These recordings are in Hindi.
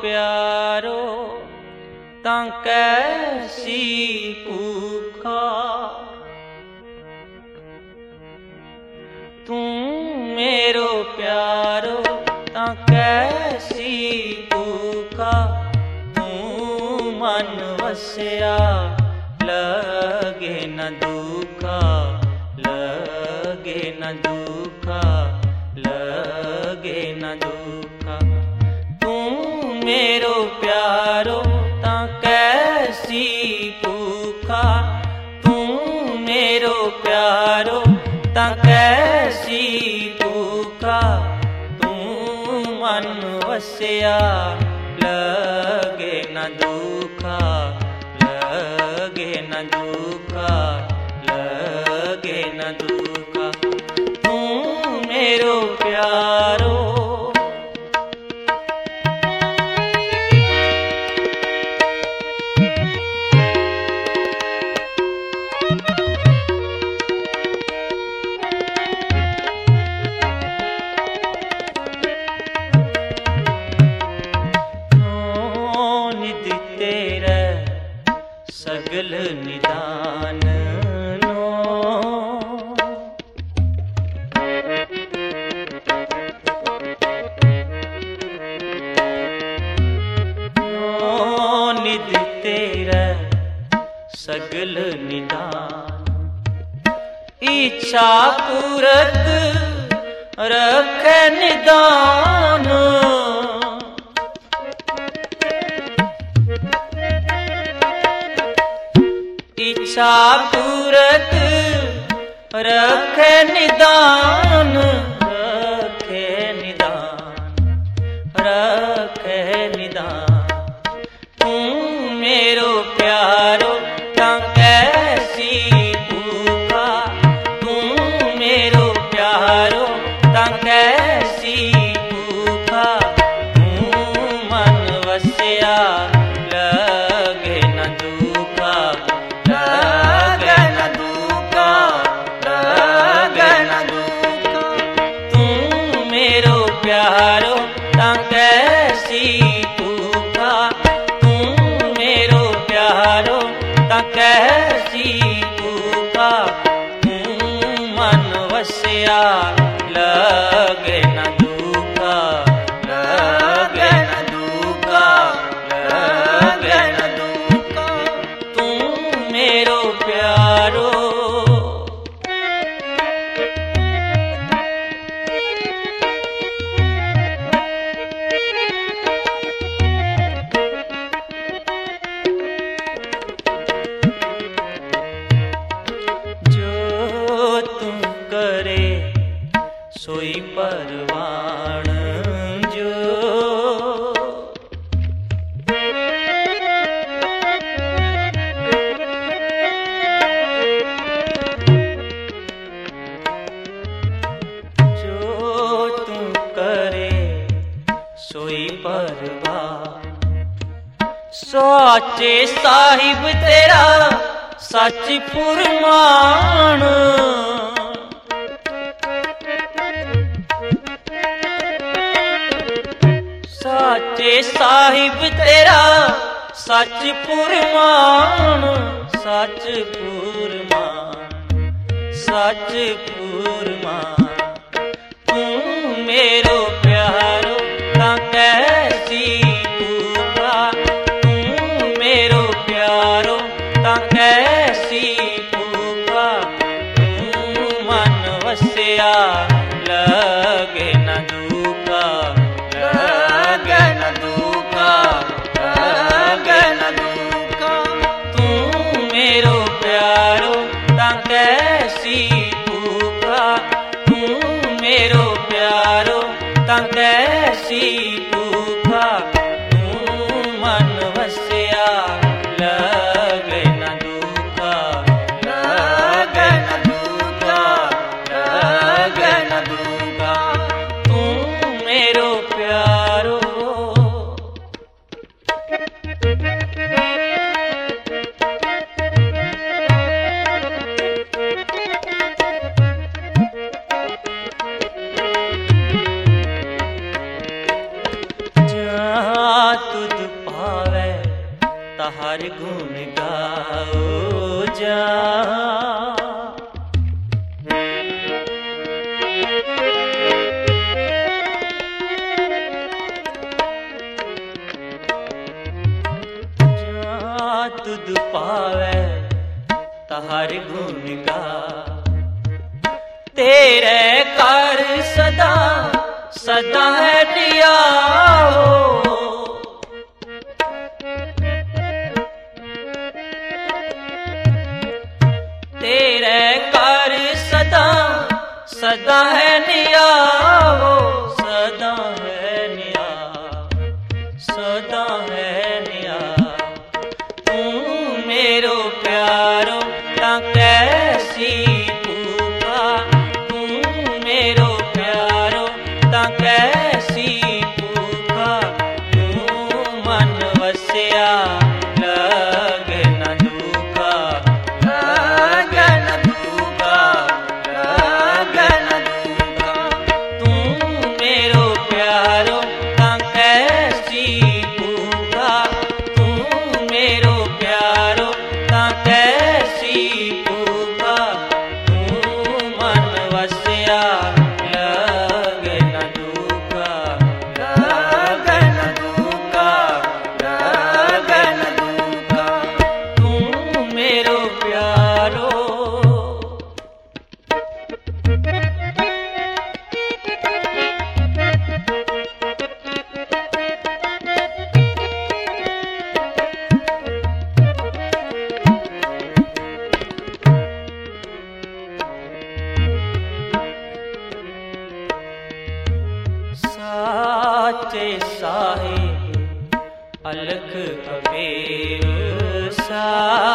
प्यारो तां कैसी भूखा, तू मेरो प्यारो तां कैसी भूखा, तू मन वसिया लगे न दुखा, लगे न दुखा, लगे न दुखा। तू मेरो प्यारो तां कैसी भूखा, तू मेरो प्यारो तां कैसी भूखा, तू मन वसिया लगे न दुखा, लगे न दुखा, लगे न दुखा। तू मेरो प्यारो सगल निदान नो, निध तेरा सगल निदान, इच्छा पूरत रखे निदान, इच्छा पूरत रखे निदान, रखे निदान, रखे निदान। तू मेरो प्यारो तां कैसी भूखा, तू मेरो प्यारो तां कैसी भूखा, तू मन वसिया लगे न दुखा, लगे न दुखा, लगे न दुखा। तू मेरो प्यारो तां कैसी भूखा, तू मेरो प्यारो तां कैसी भूखा, तू मन वसिया लगे न दुखा, लगे न दुखा, लगे न दुखा। तू मेरो प्यारो जो तू करे सोई परवान, जो तू करे सोई परवान। साचे साहिब तेरा सच फुरमान, साचे साहिब तेरा सच फुरमान, सच फुरमान, सच फुरमान। तू मेरो प्यारो तां कैसी भूखा, तू मेरो प्यारो तां कैसी भूखा, तू मन वसिया लगे न दुखा, लगे न दुखा, लगे न दुखा। तू मेरो प्यारो तां कैसी भूखा, तू मेरो प्यारो तां कैसी भूखा, तू मन वसिया लगे न दुखा, लगे न दुखा, लगे न दुखा। तू मेरो प्यारो तहार गुण गाओ जा। तुद पावे तहार गुण गा, तेरे कर सदा सदा है दिया हो। तेरे कर सदा सदा है निया हो, सदा है निया, सदा है निया। मेरो प्यारो ता कैसी पूका, तू मेरो प्यारो ता कैसी पूका। तू मन वसिया लगे न दुखा, लगे न दुखा, लगे न दुखा। तू मेरो प्यारो ता कैसी पूका, तू मेरो प्यारो कैसी पूका। तू मन वसिया लगे न दुखा, लगे न दुखा, लगे न दुखा। तू मेरो प्यारो। साचे साहिब अलख अबेर सा,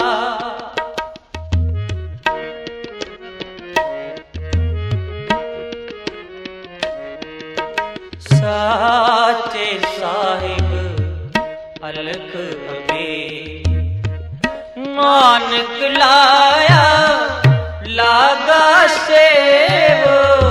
साचे साहिब अलख अबेर। नानक लाया लागा सेव,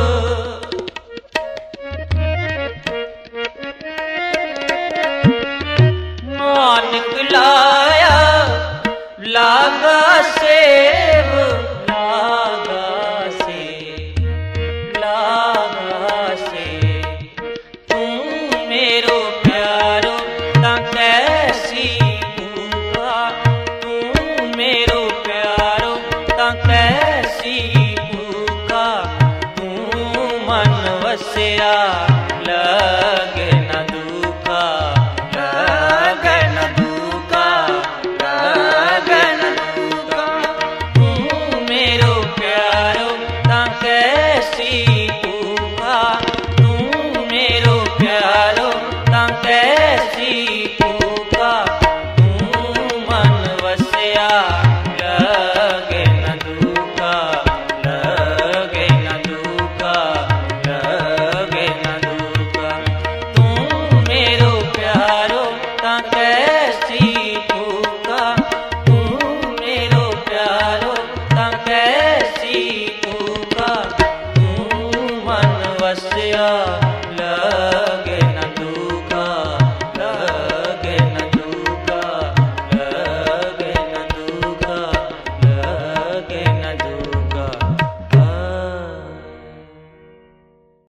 नानक लाया लागा सेव, लागा सेव, लागा सेव। तू मेरो प्यारो ता कैसी पूका, तू मेरो प्यारो ता कैसी पूका। तू मन वसिया लगे न दुखा, लगे न दुखा, लगे न दुखा। तू मेरो प्यारो ता कैसी पूका, तू मेरो प्यारो ता कैसी पूका। तू मन वसिया लगे न दुखा, लगे न दुखा, लगे न दुखा। तू मेरो प्यारो ता कैसी पूका, तू मेरो प्यारो ता कैसी पूका। तू मन वसिया